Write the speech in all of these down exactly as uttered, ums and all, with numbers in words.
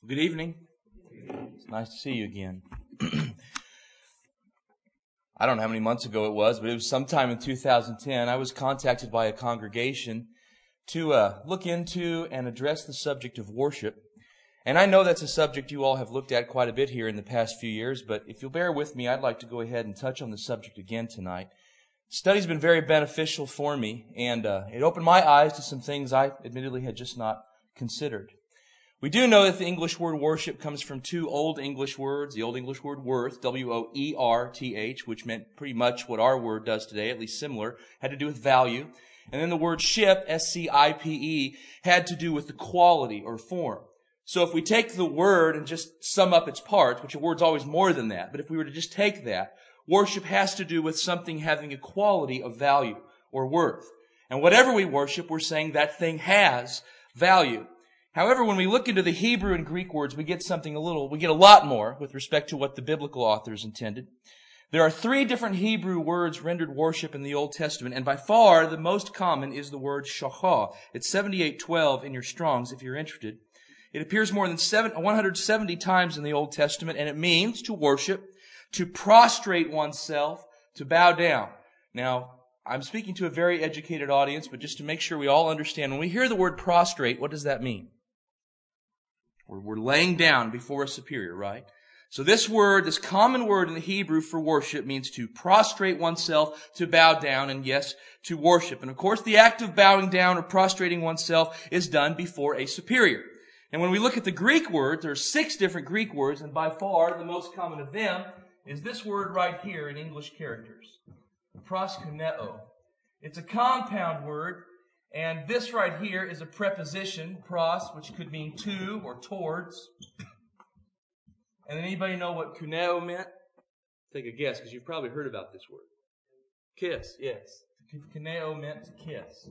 Good evening. It's nice to see you again. I don't know how many months ago it was, but it was sometime in two thousand ten. I was contacted by a congregation to uh, look into and address the subject of worship. And I know that's a subject you all have looked at quite a bit here in the past few years, but if you'll bear with me, I'd like to go ahead and touch on the subject again tonight. Study's been very beneficial for me, and uh, it opened my eyes to some things I admittedly had just not considered. We do know that the English word worship comes from two Old English words. The Old English word worth, W O E R T H, which meant pretty much what our word does today, at least similar, had to do with value. And then the word ship, S C I P E, had to do with the quality or form. So if we take the word and just sum up its parts, which a word's always more than that, but if we were to just take that, worship has to do with something having a quality of value or worth. And whatever we worship, we're saying that thing has value. However, when we look into the Hebrew and Greek words, we get something a little, we get a lot more with respect to what the biblical authors intended. There are three different Hebrew words rendered worship in the Old Testament, and by far the most common is the word shachah. It's seventy-eight twelve in your Strongs if you're interested. It appears more than one hundred seventy times in the Old Testament, and it means to worship, to prostrate oneself, to bow down. Now, I'm speaking to a very educated audience, but just to make sure we all understand, when we hear the word prostrate, what does that mean? We're, we're laying down before a superior, right? So this word, this common word in the Hebrew for worship means to prostrate oneself, to bow down, and yes, to worship. And of course, the act of bowing down or prostrating oneself is done before a superior. And when we look at the Greek words, there are six different Greek words, and by far the most common of them is this word right here in English characters, proskuneo. It's a compound word, and this right here is a preposition, pros, which could mean to or towards. And anybody know what kuneo meant? Take a guess, because you've probably heard about this word. Kiss, yes. Kuneo meant to kiss.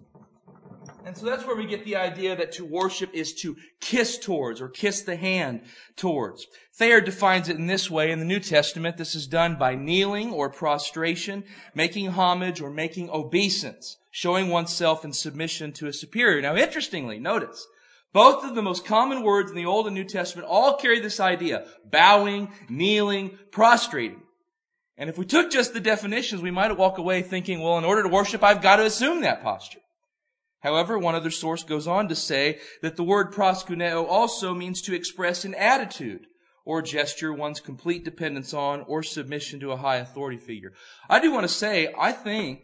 And so that's where we get the idea that to worship is to kiss towards or kiss the hand towards. Thayer defines it in this way in the New Testament. This is done by kneeling or prostration, making homage or making obeisance, showing oneself in submission to a superior. Now, interestingly, notice, both of the most common words in the Old and New Testament all carry this idea: bowing, kneeling, prostrating. And if we took just the definitions, we might walk away thinking, well, in order to worship, I've got to assume that posture. However, one other source goes on to say that the word proskuneo also means to express an attitude or gesture one's complete dependence on or submission to a high authority figure. I do want to say, I think,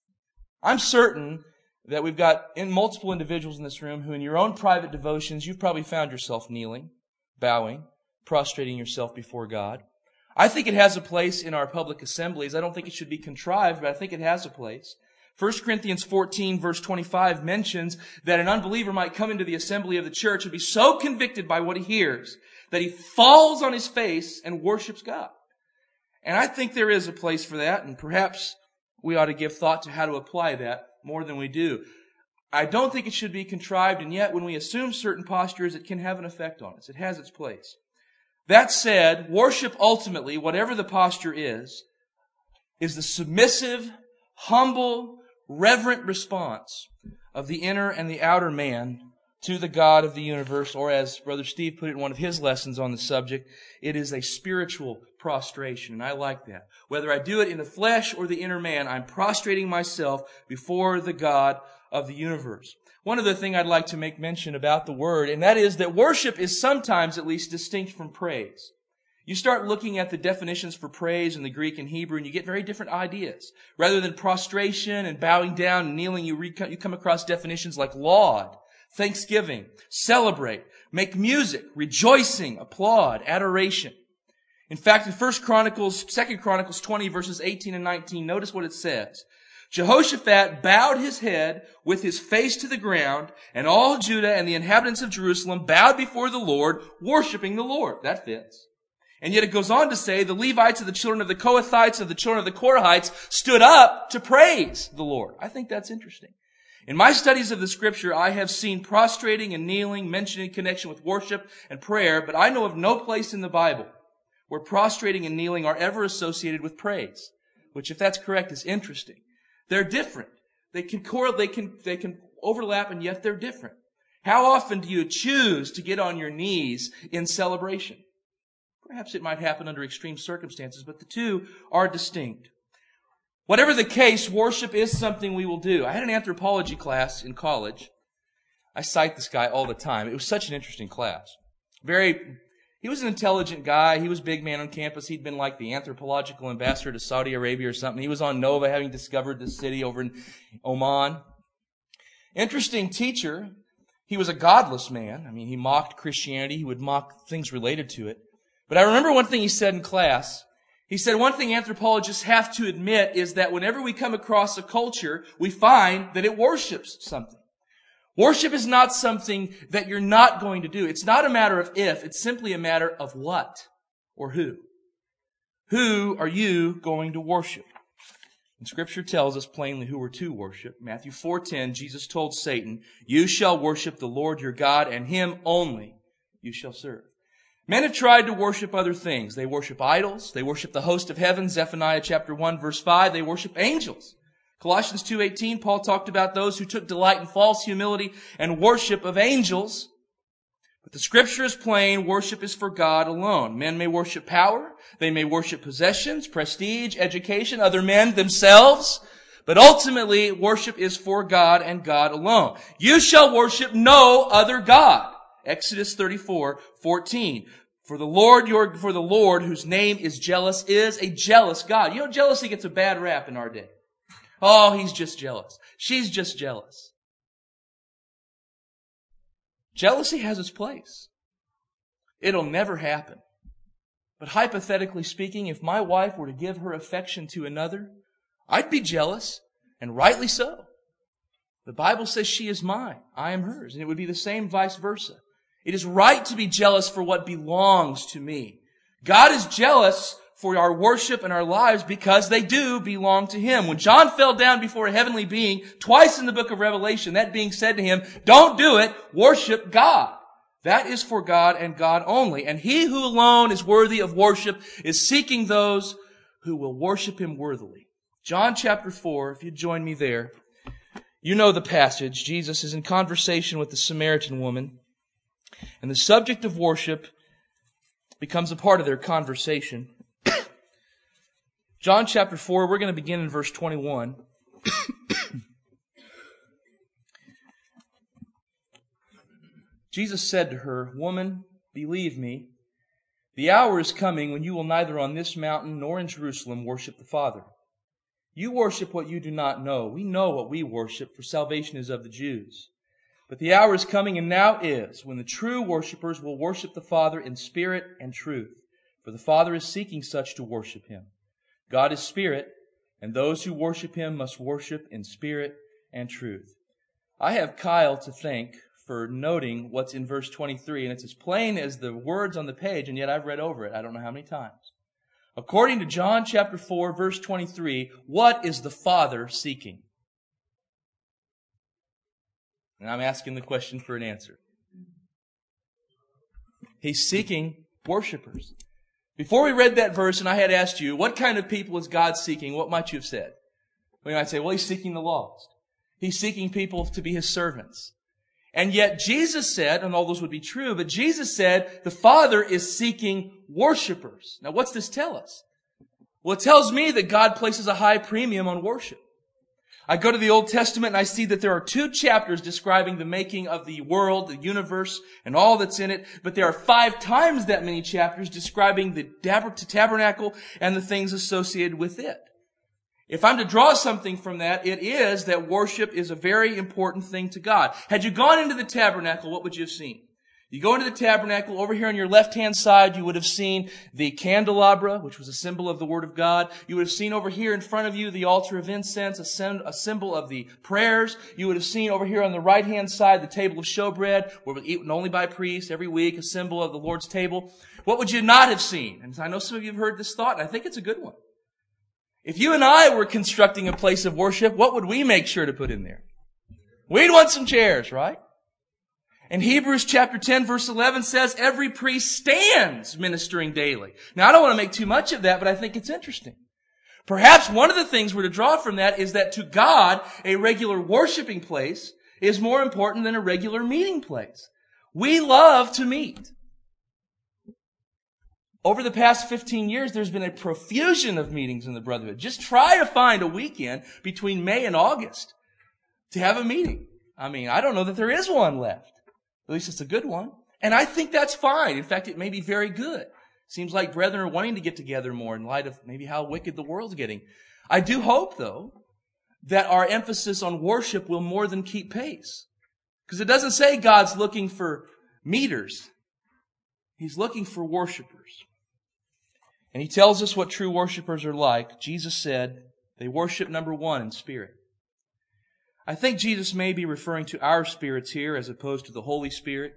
I'm certain that we've got in multiple individuals in this room who in your own private devotions, you've probably found yourself kneeling, bowing, prostrating yourself before God. I think it has a place in our public assemblies. I don't think it should be contrived, but I think it has a place. First Corinthians fourteen verse twenty-five mentions that an unbeliever might come into the assembly of the church and be so convicted by what he hears that he falls on his face and worships God. And I think there is a place for that, and perhaps we ought to give thought to how to apply that more than we do. I don't think it should be contrived, and yet when we assume certain postures, it can have an effect on us. It has its place. That said, worship ultimately, whatever the posture is, is the submissive, humble, reverent response of the inner and the outer man to the God of the universe, or as Brother Steve put it in one of his lessons on the subject, it is a spiritual prostration, and I like that. Whether I do it in the flesh or the inner man, I'm prostrating myself before the God of the universe. One other thing I'd like to make mention about the word, and that is that worship is sometimes at least distinct from praise. You start looking at the definitions for praise in the Greek and Hebrew, and you get very different ideas. Rather than prostration and bowing down and kneeling, you, re- you come across definitions like laud, thanksgiving, celebrate, make music, rejoicing, applaud, adoration. In fact, in First Chronicles, Second Chronicles twenty, verses eighteen and nineteen, notice what it says. Jehoshaphat bowed his head with his face to the ground, and all Judah and the inhabitants of Jerusalem bowed before the Lord, worshiping the Lord. That fits. And yet it goes on to say, the Levites and the children of the Kohathites and the children of the Korahites stood up to praise the Lord. I think that's interesting. In my studies of the Scripture, I have seen prostrating and kneeling mentioned in connection with worship and prayer, but I know of no place in the Bible where prostrating and kneeling are ever associated with praise, which, if that's correct, is interesting. They're different. They can correlate, they can, they can overlap, and yet they're different. How often do you choose to get on your knees in celebration? Perhaps it might happen under extreme circumstances, but the two are distinct. Whatever the case, worship is something we will do. I had an anthropology class in college. I cite this guy all the time. It was such an interesting class. Very, he was an intelligent guy. He was big man on campus. He'd been like the anthropological ambassador to Saudi Arabia or something. He was on Nova, having discovered this city over in Oman. Interesting teacher. He was a godless man. I mean, he mocked Christianity. He would mock things related to it. But I remember one thing he said in class. He said one thing anthropologists have to admit is that whenever we come across a culture, we find that it worships something. Worship is not something that you're not going to do. It's not a matter of if, it's simply a matter of what or who. Who are you going to worship? And Scripture tells us plainly who we're to worship. Matthew four ten, Jesus told Satan, "You shall worship the Lord your God, and Him only you shall serve." Men have tried to worship other things. They worship idols. They worship the host of heaven. Zephaniah chapter one verse five. They worship angels. Colossians two eighteen, Paul talked about those who took delight in false humility and worship of angels. But the Scripture is plain. Worship is for God alone. Men may worship power. They may worship possessions, prestige, education, other men themselves. But ultimately, worship is for God and God alone. You shall worship no other God. Exodus thirty-four fourteen. For the Lord your, for the Lord whose name is jealous is a jealous God. You know, jealousy gets a bad rap in our day. Oh, he's just jealous. She's just jealous. Jealousy has its place. It'll never happen. But hypothetically speaking, if my wife were to give her affection to another, I'd be jealous, and rightly so. The Bible says she is mine, I am hers, and it would be the same vice versa. It is right to be jealous for what belongs to me. God is jealous for our worship and our lives because they do belong to Him. When John fell down before a heavenly being, twice in the book of Revelation, that being said to him, "Don't do it, worship God." That is for God and God only. And He who alone is worthy of worship is seeking those who will worship Him worthily. John chapter four, if you'd join me there. You know the passage. Jesus is in conversation with the Samaritan woman. And the subject of worship becomes a part of their conversation. John chapter four, we're going to begin in verse twenty-one. Jesus said to her, "Woman, believe me, the hour is coming when you will neither on this mountain nor in Jerusalem worship the Father. You worship what you do not know. We know what we worship, for salvation is of the Jews. But the hour is coming, and now is, when the true worshipers will worship the Father in spirit and truth. For the Father is seeking such to worship Him. God is spirit, and those who worship Him must worship in spirit and truth." I have Kyle to thank for noting what's in verse twenty-three, and it's as plain as the words on the page, and yet I've read over it I don't know how many times. According to John chapter four, verse twenty-three, what is the Father seeking? And I'm asking the question for an answer. He's seeking worshipers. Before we read that verse, and I had asked you, what kind of people is God seeking? What might you have said? We might say, well, He's seeking the lost. He's seeking people to be His servants. And yet Jesus said, and all those would be true, but Jesus said the Father is seeking worshipers. Now what's this tell us? Well, it tells me that God places a high premium on worship. I go to the Old Testament and I see that there are two chapters describing the making of the world, the universe, and all that's in it. But there are five times that many chapters describing the tabernacle and the things associated with it. If I'm to draw something from that, it is that worship is a very important thing to God. Had you gone into the tabernacle, what would you have seen? You go into the tabernacle, over here on your left-hand side, you would have seen the candelabra, which was a symbol of the Word of God. You would have seen over here in front of you the altar of incense, a symbol of the prayers. You would have seen over here on the right-hand side the table of showbread, where it was eaten only by priests every week, a symbol of the Lord's table. What would you not have seen? And I know some of you have heard this thought, and I think it's a good one. If you and I were constructing a place of worship, what would we make sure to put in there? We'd want some chairs, right? And Hebrews chapter ten verse eleven says every priest stands ministering daily. Now I don't want to make too much of that, but I think it's interesting. Perhaps one of the things we're to draw from that is that to God, a regular worshiping place is more important than a regular meeting place. We love to meet. Over the past fifteen years, there's been a profusion of meetings in the Brotherhood. Just try to find a weekend between May and August to have a meeting. I mean, I don't know that there is one left. At least it's a good one. And I think that's fine. In fact, it may be very good. Seems like brethren are wanting to get together more in light of maybe how wicked the world's getting. I do hope, though, that our emphasis on worship will more than keep pace. Because it doesn't say God's looking for meters. He's looking for worshipers. And He tells us what true worshipers are like. Jesus said they worship, number one, in spirit. I think Jesus may be referring to our spirits here as opposed to the Holy Spirit.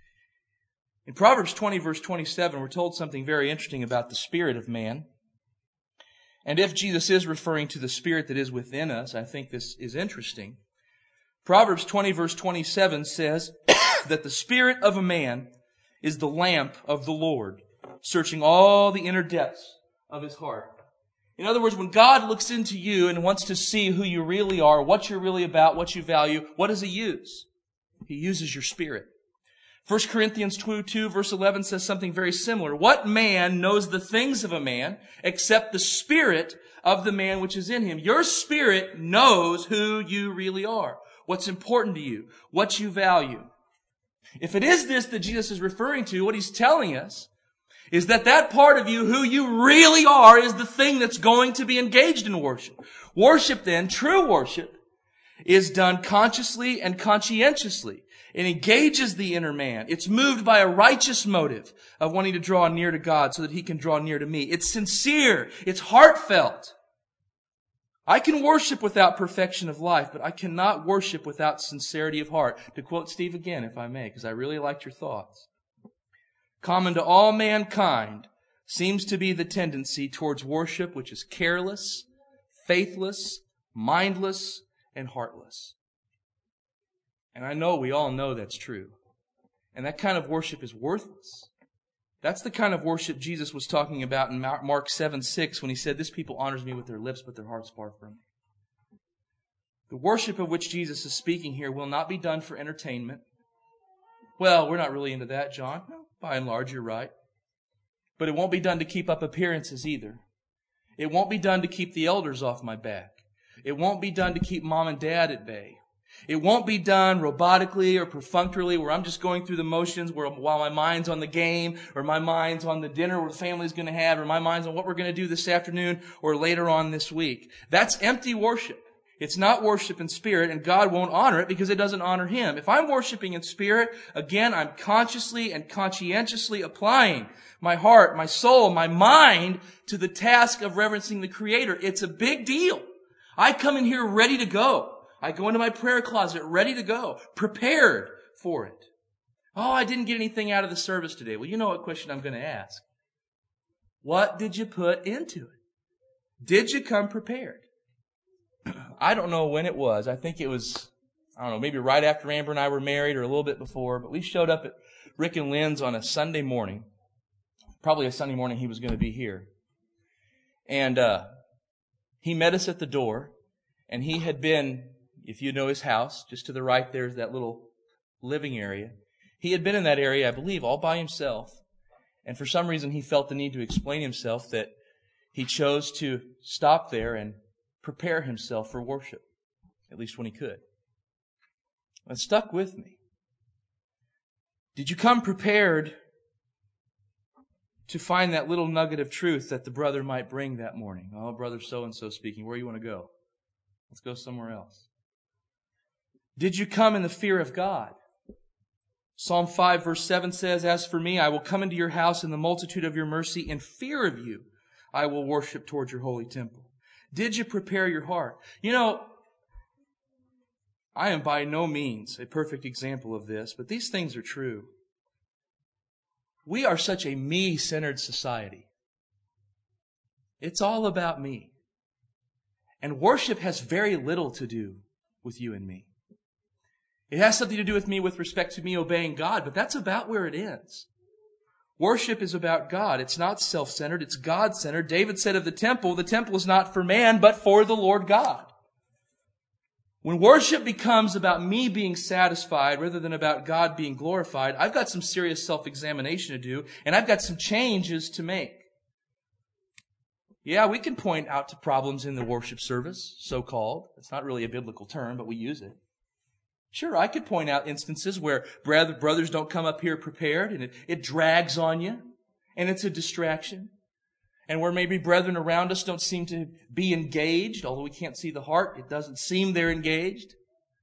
In Proverbs twenty, verse twenty-seven, we're told something very interesting about the spirit of man. And if Jesus is referring to the spirit that is within us, I think this is interesting. Proverbs twenty, verse twenty-seven says that the spirit of a man is the lamp of the Lord, searching all the inner depths of his heart. In other words, when God looks into you and wants to see who you really are, what you're really about, what you value, what does He use? He uses your spirit. First Corinthians two, verse eleven says something very similar. What man knows the things of a man except the spirit of the man which is in him? Your spirit knows who you really are, what's important to you, what you value. If it is this that Jesus is referring to, what He's telling us is that that part of you, who you really are, is the thing that's going to be engaged in worship. Worship then, true worship, is done consciously and conscientiously. It engages the inner man. It's moved by a righteous motive of wanting to draw near to God so that He can draw near to me. It's sincere. It's heartfelt. I can worship without perfection of life, but I cannot worship without sincerity of heart. To quote Steve again, if I may, because I really liked your thoughts. Common to all mankind seems to be the tendency towards worship which is careless, faithless, mindless, and heartless. And I know we all know that's true. And that kind of worship is worthless. That's the kind of worship Jesus was talking about in Mark seven six when He said, "This people honors me with their lips, but their heart's far from me." The worship of which Jesus is speaking here will not be done for entertainment. Well, we're not really into that, John. No, by and large, you're right. But it won't be done to keep up appearances either. It won't be done to keep the elders off my back. It won't be done to keep mom and dad at bay. It won't be done robotically or perfunctorily where I'm just going through the motions where, while my mind's on the game or my mind's on the dinner where the family's going to have or my mind's on what we're going to do this afternoon or later on this week. That's empty worship. It's not worship in spirit, and God won't honor it because it doesn't honor Him. If I'm worshiping in spirit, again, I'm consciously and conscientiously applying my heart, my soul, my mind to the task of reverencing the Creator. It's a big deal. I come in here ready to go. I go into my prayer closet ready to go, prepared for it. Oh, I didn't get anything out of the service today. Well, you know what question I'm going to ask. What did you put into it? Did you come prepared? I don't know when it was. I think it was, I don't know, maybe right after Amber and I were married or a little bit before. But we showed up at Rick and Lynn's on a Sunday morning. Probably a Sunday morning he was going to be here. And uh, he met us at the door. And he had been, if you know his house, just to the right there's that little living area. He had been in that area, I believe, all by himself. And for some reason he felt the need to explain himself that he chose to stop there and prepare himself for worship, at least when he could. It stuck with me. Did you come prepared to find that little nugget of truth that the brother might bring that morning? Oh, brother so-and-so speaking, where do you want to go? Let's go somewhere else. Did you come in the fear of God? Psalm five verse seven says, "As for me, I will come into your house in the multitude of your mercy. In fear of you, I will worship toward your holy temple." Did you prepare your heart? You know, I am by no means a perfect example of this, but these things are true. We are such a me-centered society. It's all about me. And worship has very little to do with you and me. It has something to do with me with respect to me obeying God, but that's about where it ends. Worship is about God. It's not self-centered. It's God-centered. David said of the temple, the temple is not for man, but for the Lord God. When worship becomes about me being satisfied rather than about God being glorified, I've got some serious self-examination to do, and I've got some changes to make. Yeah, we can point out to problems in the worship service, so-called. It's not really a biblical term, but we use it. Sure, I could point out instances where brothers don't come up here prepared, and it, it drags on you, and it's a distraction. And where maybe brethren around us don't seem to be engaged, although we can't see the heart, it doesn't seem they're engaged.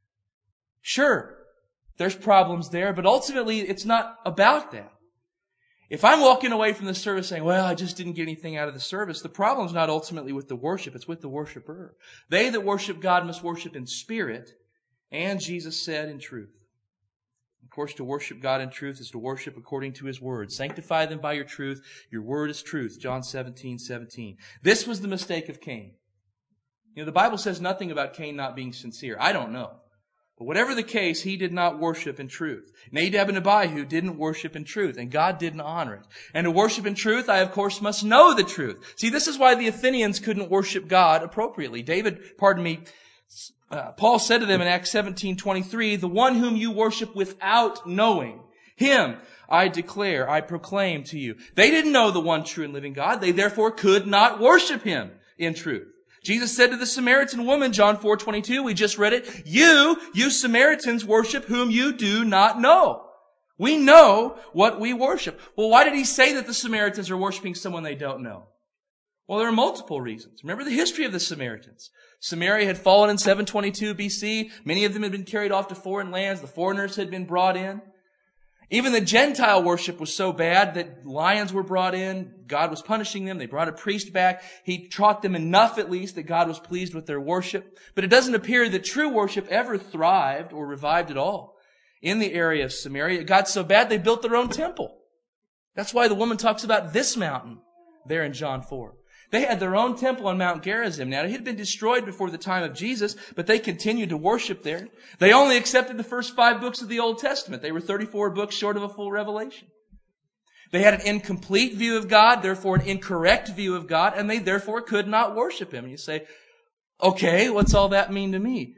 Sure, there's problems there, but ultimately it's not about that. If I'm walking away from the service saying, well, I just didn't get anything out of the service, the problem's not ultimately with the worship, it's with the worshiper. They that worship God must worship in spirit, and Jesus said in truth. Of course, to worship God in truth is to worship according to His Word. Sanctify them by your truth. Your Word is truth. John seventeen seventeen. This was the mistake of Cain. You know, the Bible says nothing about Cain not being sincere. I don't know. But whatever the case, he did not worship in truth. Nadab and Abihu didn't worship in truth, and God didn't honor it. And to worship in truth, I, of course, must know the truth. See, this is why the Athenians couldn't worship God appropriately. David, pardon me, Uh, Paul said to them in Acts seventeen twenty-three, the one whom you worship without knowing, him I declare, I proclaim to you. They didn't know the one true and living God. They therefore could not worship Him in truth. Jesus said to the Samaritan woman, John four twenty-two, we just read it, you, you Samaritans worship whom you do not know. We know what we worship. Well, why did He say that the Samaritans are worshiping someone they don't know? Well, there are multiple reasons. Remember the history of the Samaritans. Samaria had fallen in seven twenty-two B C. Many of them had been carried off to foreign lands. The foreigners had been brought in. Even the Gentile worship was so bad that lions were brought in. God was punishing them. They brought a priest back. He taught them enough, at least, that God was pleased with their worship. But it doesn't appear that true worship ever thrived or revived at all in the area of Samaria. It got so bad they built their own temple. That's why the woman talks about this mountain there in John four. They had their own temple on Mount Gerizim. Now, it had been destroyed before the time of Jesus, but they continued to worship there. They only accepted the first five books of the Old Testament. They were thirty-four books short of a full revelation. They had an incomplete view of God, therefore an incorrect view of God, and they therefore could not worship Him. And you say, okay, what's all that mean to me?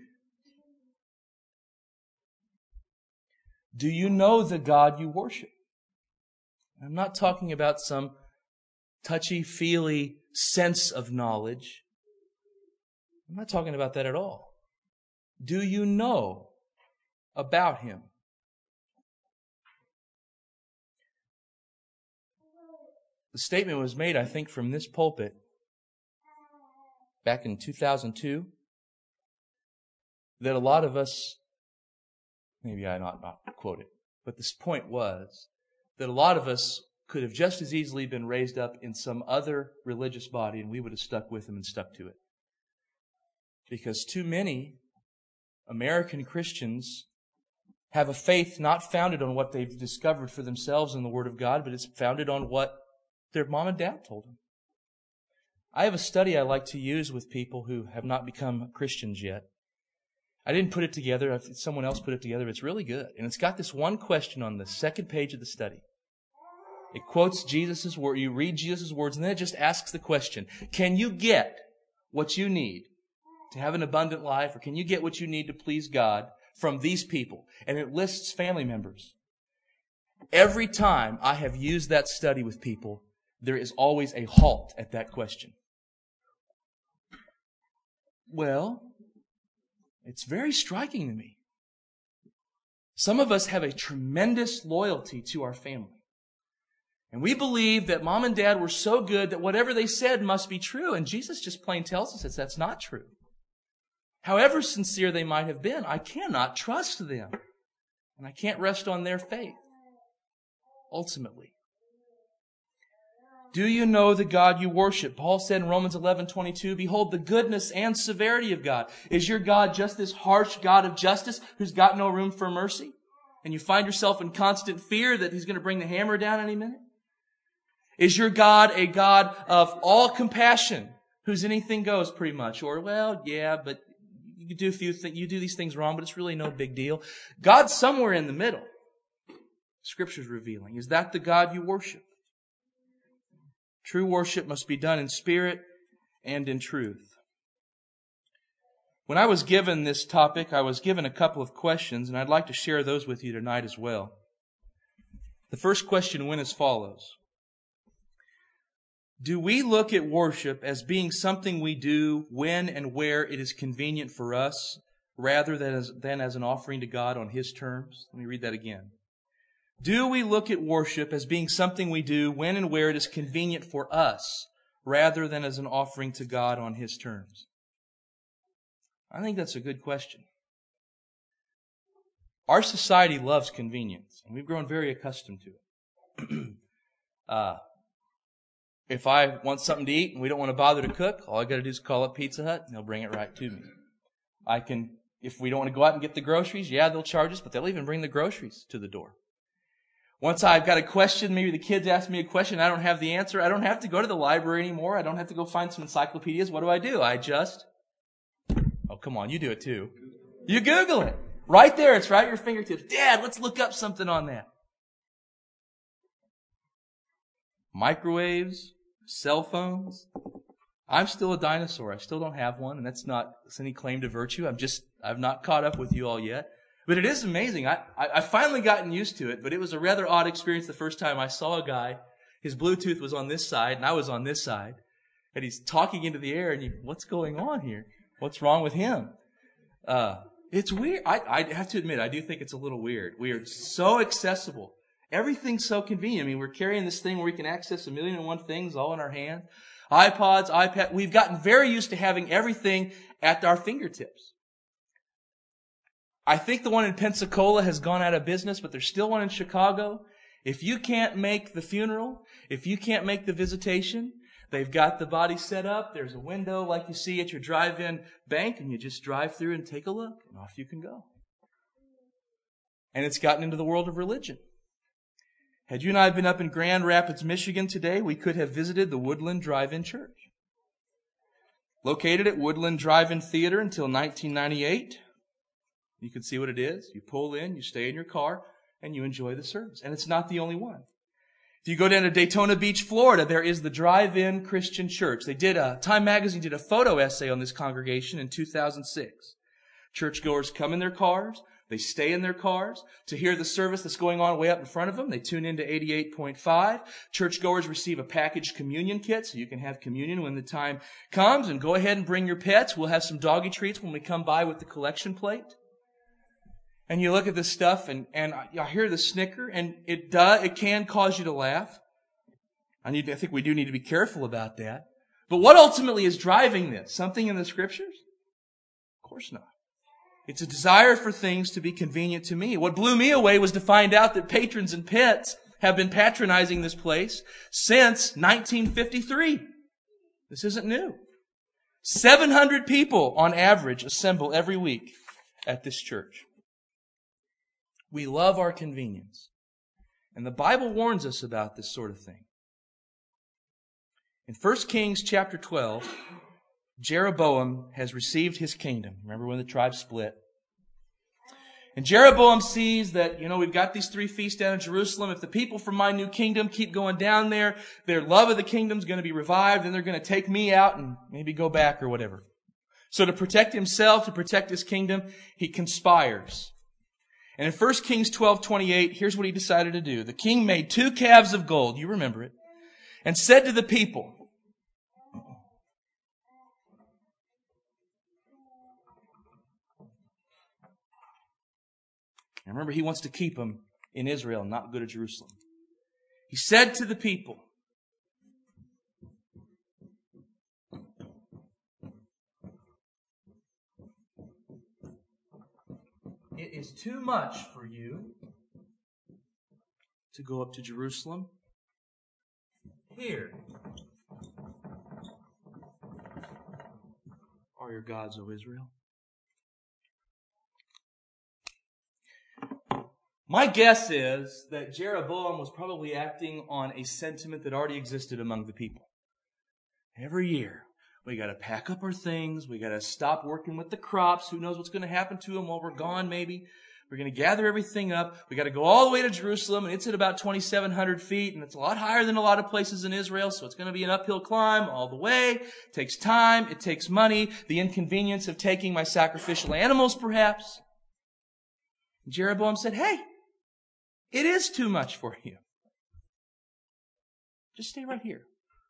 Do you know the God you worship? I'm not talking about some touchy-feely sense of knowledge. I'm not talking about that at all. Do you know about Him? The statement was made, I think, from this pulpit back in two thousand two that a lot of us, maybe I not, not quote it, but this point was that a lot of us could have just as easily been raised up in some other religious body and we would have stuck with them and stuck to it. Because too many American Christians have a faith not founded on what they've discovered for themselves in the Word of God, but it's founded on what their mom and dad told them. I have a study I like to use with people who have not become Christians yet. I didn't put it together. Someone else put it together. It's really good. And it's got this one question on the second page of the study. It quotes Jesus' word. You read Jesus' words, and then it just asks the question, can you get what you need to have an abundant life, or can you get what you need to please God from these people? And it lists family members. Every time I have used that study with people, there is always a halt at that question. Well, it's very striking to me. Some of us have a tremendous loyalty to our family. And we believe that mom and dad were so good that whatever they said must be true. And Jesus just plain tells us that that's not true. However sincere they might have been, I cannot trust them. And I can't rest on their faith. Ultimately. Do you know the God you worship? Paul said in Romans eleven twenty-two, behold the goodness and severity of God. Is your God just this harsh God of justice who's got no room for mercy? And you find yourself in constant fear that He's going to bring the hammer down any minute? Is your God a God of all compassion, whose anything goes pretty much? Or, well, yeah, but you do a few things, you do these things wrong, but it's really no big deal. God's somewhere in the middle. Scripture's revealing. Is that the God you worship? True worship must be done in spirit and in truth. When I was given this topic, I was given a couple of questions, and I'd like to share those with you tonight as well. The first question went as follows. Do we look at worship as being something we do when and where it is convenient for us, rather than as, than as an offering to God on His terms? Let me read that again. Do we look at worship as being something we do when and where it is convenient for us, rather than as an offering to God on His terms? I think that's a good question. Our society loves convenience, and we've grown very accustomed to it. uh, if I want something to eat and we don't want to bother to cook, all I got to do is call up Pizza Hut, and they'll bring it right to me. I can, if we don't want to go out and get the groceries, yeah, they'll charge us, but they'll even bring the groceries to the door. Once I've got a question, maybe the kids ask me a question, I don't have the answer, I don't have to go to the library anymore, I don't have to go find some encyclopedias. What do I do? I just... Oh, come on, you do it too. You Google it. Right there, it's right at your fingertips. Dad, let's look up something on that. Microwaves, cell phones. I'm still a dinosaur. I still don't have one, and that's not that's any claim to virtue. I'm just, I've not caught up with you all yet. But it is amazing. I, I, I've finally gotten used to it, but it was a rather odd experience the first time I saw a guy. His Bluetooth was on this side, and I was on this side. And he's talking into the air, and you, what's going on here? What's wrong with him? Uh, it's weird. I, I have to admit, I do think it's a little weird. We are so accessible. Everything's so convenient. I mean, we're carrying this thing where we can access a million and one things all in our hand. iPods, iPad. We've gotten very used to having everything at our fingertips. I think the one in Pensacola has gone out of business, but there's still one in Chicago. If you can't make the funeral, if you can't make the visitation, they've got the body set up. There's a window like you see at your drive-in bank, and you just drive through and take a look, and off you can go. And it's gotten into the world of religion. Had you and I been up in Grand Rapids, Michigan today, we could have visited the Woodland Drive-In Church. Located at Woodland Drive-In Theater until nineteen ninety-eight. You can see what it is. You pull in, you stay in your car, and you enjoy the service. And it's not the only one. If you go down to Daytona Beach, Florida, there is the Drive-In Christian Church. They did a, Time Magazine did a photo essay on this congregation in two thousand six. Churchgoers come in their cars. They stay in their cars to hear the service that's going on way up in front of them. They tune into eighty-eight point five. Churchgoers receive a packaged communion kit so you can have communion when the time comes. And go ahead and bring your pets. We'll have some doggy treats when we come by with the collection plate. And you look at this stuff, and, and I hear the snicker, and it does, it can cause you to laugh. I need, I think we do need to be careful about that. But what ultimately is driving this? Something in the Scriptures? Of course not. It's a desire for things to be convenient to me. What blew me away was to find out that patrons and pets have been patronizing this place since nineteen fifty-three. This isn't new. seven hundred people on average assemble every week at this church. We love our convenience. And the Bible warns us about this sort of thing. In First Kings chapter twelve, Jeroboam has received his kingdom. Remember when the tribes split? And Jeroboam sees that, you know, we've got these three feasts down in Jerusalem. If the people from my new kingdom keep going down there, their love of the kingdom is going to be revived, and they're going to take me out and maybe go back or whatever. So to protect himself, to protect his kingdom, he conspires. And in First Kings twelve twenty-eight, here's what he decided to do. The king made two calves of gold, you remember it, and said to the people, and remember, he wants to keep them in Israel, not go to Jerusalem. He said to the people, it is too much for you to go up to Jerusalem. Here are your gods, O Israel. My guess is that Jeroboam was probably acting on a sentiment that already existed among the people. Every year, we got to pack up our things. We got to stop working with the crops. Who knows what's going to happen to them while we're gone, maybe. We're going to gather everything up. We got to go all the way to Jerusalem, and it's at about twenty-seven hundred feet, and it's a lot higher than a lot of places in Israel, so it's going to be an uphill climb all the way. It takes time. It takes money. The inconvenience of taking my sacrificial animals, perhaps. Jeroboam said, hey, it is too much for you. Just stay right here.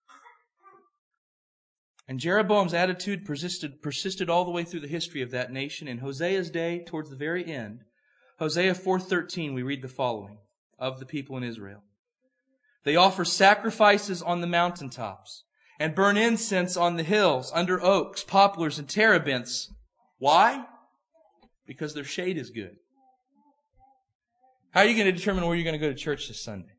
And Jeroboam's attitude persisted, persisted all the way through the history of that nation. In Hosea's day, towards the very end, Hosea four thirteen, we read the following of the people in Israel. They offer sacrifices on the mountaintops and burn incense on the hills under oaks, poplars, and terebinths. Why? Because their shade is good. How are you going to determine where you're going to go to church this Sunday?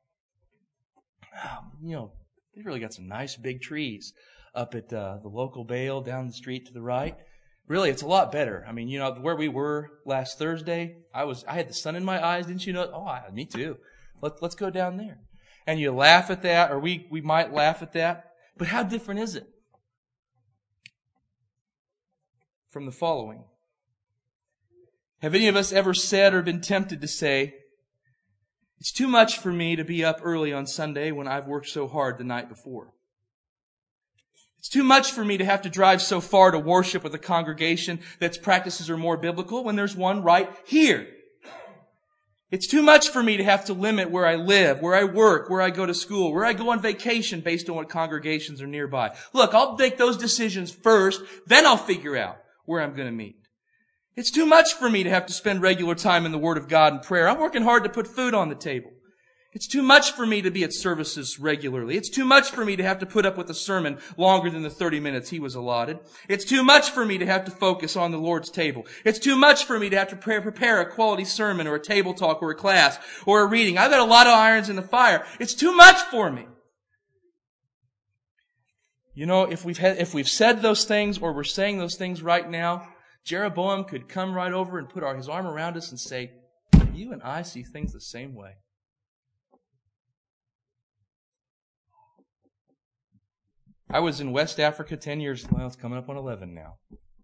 You know, they've really got some nice big trees up at uh, the local Baal down the street to the right. Really, it's a lot better. I mean, you know, where we were last Thursday, I was, I had the sun in my eyes. Didn't you know? Oh, I, me too. Let, let's go down there. And you laugh at that, or we, we might laugh at that. But how different is it from the following? Have any of us ever said or been tempted to say, it's too much for me to be up early on Sunday when I've worked so hard the night before? It's too much for me to have to drive so far to worship with a congregation that's practices are more biblical when there's one right here. It's too much for me to have to limit where I live, where I work, where I go to school, where I go on vacation based on what congregations are nearby. Look, I'll make those decisions first, then I'll figure out where I'm going to meet. It's too much for me to have to spend regular time in the Word of God and prayer. I'm working hard to put food on the table. It's too much for me to be at services regularly. It's too much for me to have to put up with a sermon longer than the thirty minutes he was allotted. It's too much for me to have to focus on the Lord's table. It's too much for me to have to prepare a quality sermon or a table talk or a class or a reading. I've got a lot of irons in the fire. It's too much for me. You know, if we've had, if we've said those things or we're saying those things right now, Jeroboam could come right over and put our, his arm around us and say, you and I see things the same way. I was in West Africa ten years, well, it's coming up on eleven now.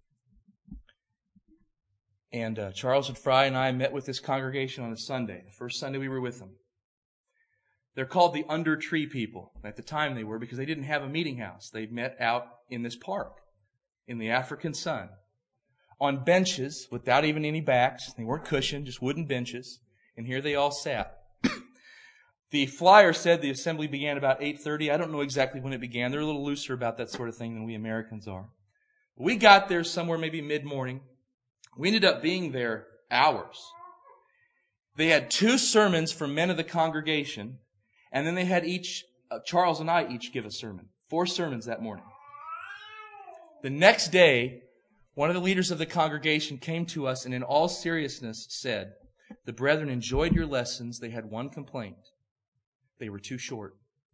And uh, Charles and Fry and I met with this congregation on a Sunday, the first Sunday we were with them. They're called the Under Tree People. At the time they were, because they didn't have a meeting house. They met out in this park, in the African sun, on benches without even any backs. They weren't cushioned, just wooden benches. And here they all sat. The flyer said the assembly began about eight thirty. I don't know exactly when it began. They're a little looser about that sort of thing than we Americans are. We got there somewhere maybe mid-morning. We ended up being there hours. They had two sermons from men of the congregation, and then they had each, uh, Charles and I each give a sermon. Four sermons that morning. The next day, one of the leaders of the congregation came to us and in all seriousness said, the brethren enjoyed your lessons. They had one complaint. They were too short.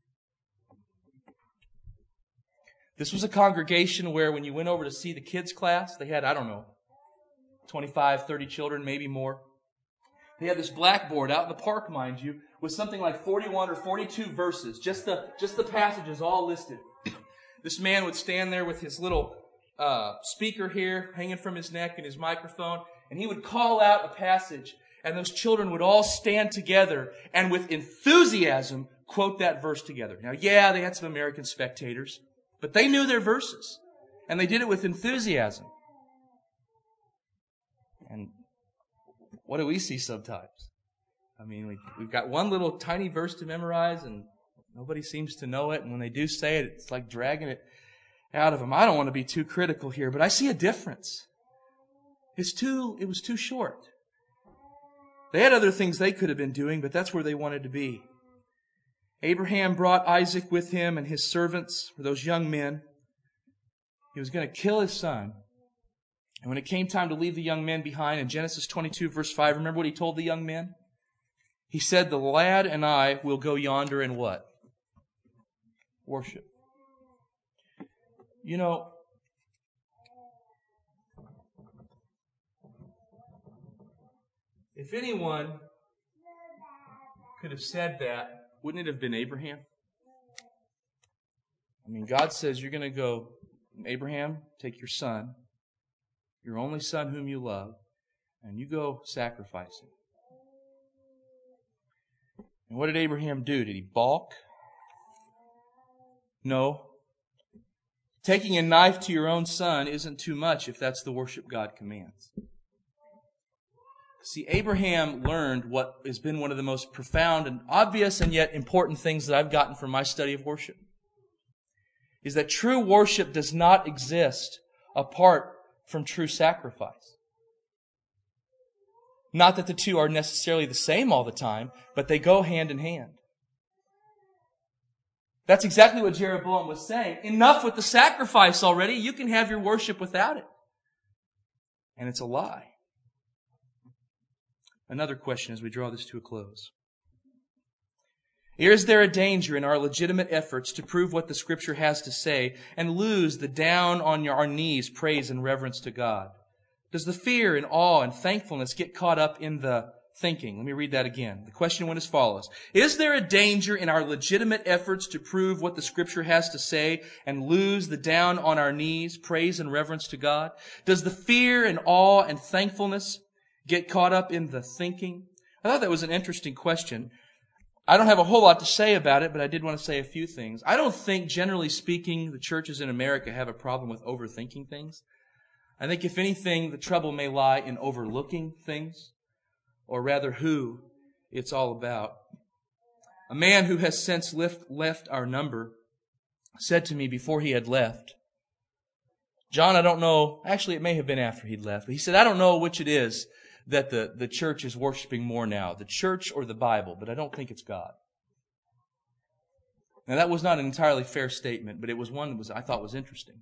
This was a congregation where when you went over to see the kids' class, they had, I don't know, twenty-five, thirty children, maybe more. They had this blackboard out in the park, mind you, with something like forty-one or forty-two verses, just the, just the passages all listed. This man would stand there with his little uh, speaker here hanging from his neck and his microphone, and he would call out a passage. And those children would all stand together and with enthusiasm quote that verse together. Now, yeah, they had some American spectators, but they knew their verses. And they did it with enthusiasm. And what do we see sometimes? I mean, we, we've got one little tiny verse to memorize and nobody seems to know it. And when they do say it, it's like dragging it out of them. I don't want to be too critical here, but I see a difference. It's too, it was too short. They had other things they could have been doing, but that's where they wanted to be. Abraham brought Isaac with him and his servants, those young men. He was going to kill his son. And when it came time to leave the young men behind, in Genesis twenty-two, verse five, remember what he told the young men? He said, the lad and I will go yonder and what? Worship. You know, if anyone could have said that, wouldn't it have been Abraham? I mean, God says you're going to go, Abraham, take your son, your only son whom you love, and you go sacrifice him. And what did Abraham do? Did he balk? No. Taking a knife to your own son isn't too much if that's the worship God commands. See, Abraham learned what has been one of the most profound and obvious and yet important things that I've gotten from my study of worship. Is that true worship does not exist apart from true sacrifice. Not that the two are necessarily the same all the time, but they go hand in hand. That's exactly what Jeroboam was saying. Enough with the sacrifice already. You can have your worship without it. And it's a lie. Another question as we draw this to a close. Is there a danger in our legitimate efforts to prove what the Scripture has to say and lose the down on our knees praise and reverence to God? Does the fear and awe and thankfulness get caught up in the thinking? Let me read that again. The question went as follows. Is there a danger in our legitimate efforts to prove what the Scripture has to say and lose the down on our knees praise and reverence to God? Does the fear and awe and thankfulness get caught up in the thinking? I thought that was an interesting question. I don't have a whole lot to say about it, but I did want to say a few things. I don't think, generally speaking, the churches in America have a problem with overthinking things. I think, if anything, the trouble may lie in overlooking things, or rather who it's all about. A man who has since left, left our number said to me before he had left, John, I don't know, actually it may have been after he'd left, but he said, I don't know which it is that the, the church is worshiping more now, the church or the Bible, but I don't think it's God. Now that was not an entirely fair statement, but it was one that was I thought was interesting.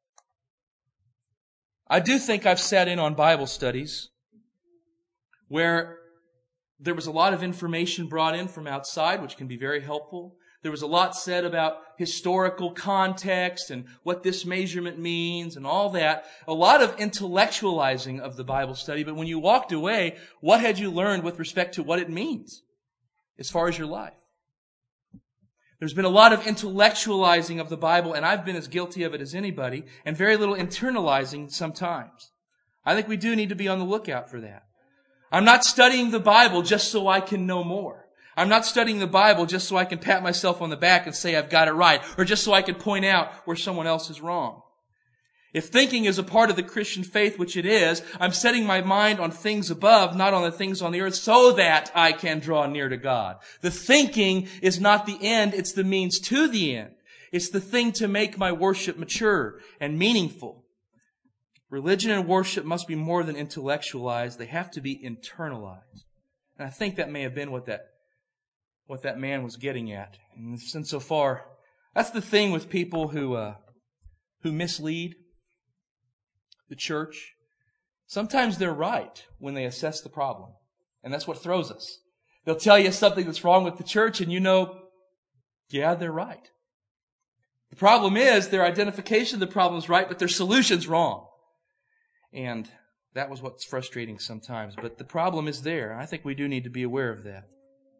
I do think I've sat in on Bible studies where there was a lot of information brought in from outside, which can be very helpful. There was a lot said about historical context and what this measurement means and all that. A lot of intellectualizing of the Bible study. But when you walked away, what had you learned with respect to what it means as far as your life? There's been a lot of intellectualizing of the Bible, and I've been as guilty of it as anybody, and very little internalizing sometimes. I think we do need to be on the lookout for that. I'm not studying the Bible just so I can know more. I'm not studying the Bible just so I can pat myself on the back and say I've got it right, or just so I can point out where someone else is wrong. If thinking is a part of the Christian faith, which it is, I'm setting my mind on things above, not on the things on the earth, so that I can draw near to God. The thinking is not the end, it's the means to the end. It's the thing to make my worship mature and meaningful. Religion and worship must be more than intellectualized. They have to be internalized. And I think that may have been what that, what that man was getting at. And since so far, that's the thing with people who, uh, who mislead the church. Sometimes they're right when they assess the problem. And that's what throws us. They'll tell you something that's wrong with the church and you know, yeah, they're right. The problem is their identification of the problem is right, but their solution's wrong. And that was what's frustrating sometimes. But the problem is there. I think we do need to be aware of that.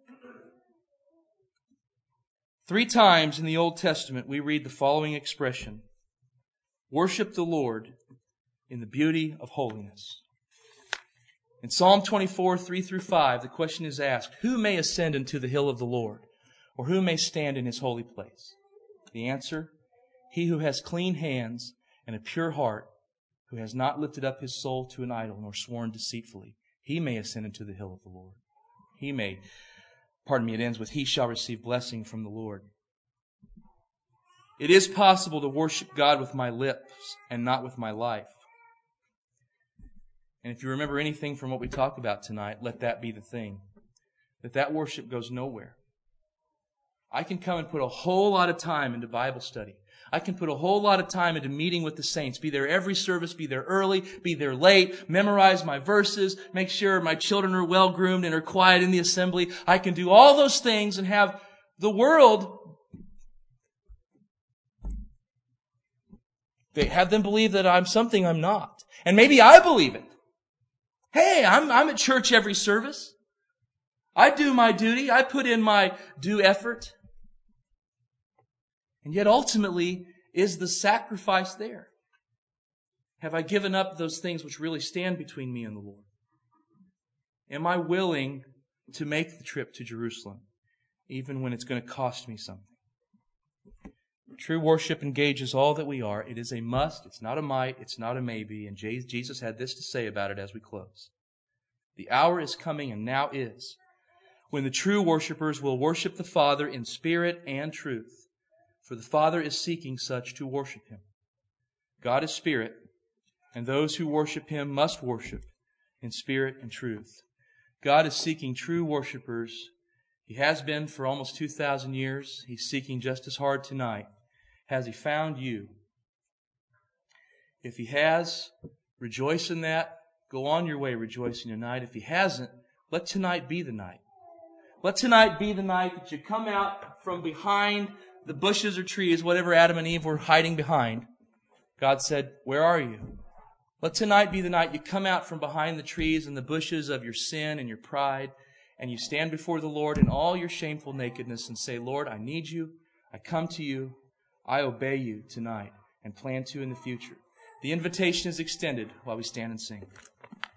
Three times in the Old Testament we read the following expression. Worship the Lord in the beauty of holiness. In Psalm twenty-four, three through five, the question is asked, who may ascend into the hill of the Lord? Or who may stand in His holy place? The answer, he who has clean hands and a pure heart, who has not lifted up his soul to an idol nor sworn deceitfully. He may ascend into the hill of the Lord. He may, pardon me, it ends with, he shall receive blessing from the Lord. It is possible to worship God with my lips and not with my life. And if you remember anything from what we talked about tonight, let that be the thing. That that worship goes nowhere. I can come and put a whole lot of time into Bible study. I can put a whole lot of time into meeting with the saints. Be there every service, be there early, be there late, memorize my verses, make sure my children are well groomed and are quiet in the assembly. I can do all those things and have the world, they have them believe that I'm something I'm not. And maybe I believe it. Hey, I'm, I'm at church every service. I do my duty. I put in my due effort. And yet ultimately, is the sacrifice there? Have I given up those things which really stand between me and the Lord? Am I willing to make the trip to Jerusalem, even when it's going to cost me something? True worship engages all that we are. It is a must. It's not a might. It's not a maybe. And Jesus had this to say about it as we close. The hour is coming, and now is, when the true worshipers will worship the Father in spirit and truth. For the Father is seeking such to worship Him. God is spirit, and those who worship Him must worship in spirit and truth. God is seeking true worshipers. He has been for almost two thousand years. He's seeking just as hard tonight. Has He found you? If He has, rejoice in that. Go on your way rejoicing tonight. If He hasn't, let tonight be the night. Let tonight be the night that you come out from behind the bushes or trees, whatever Adam and Eve were hiding behind. God said, where are you? Let tonight be the night you come out from behind the trees and the bushes of your sin and your pride, and you stand before the Lord in all your shameful nakedness and say, Lord, I need you. I come to you. I obey you tonight and plan to in the future. The invitation is extended while we stand and sing.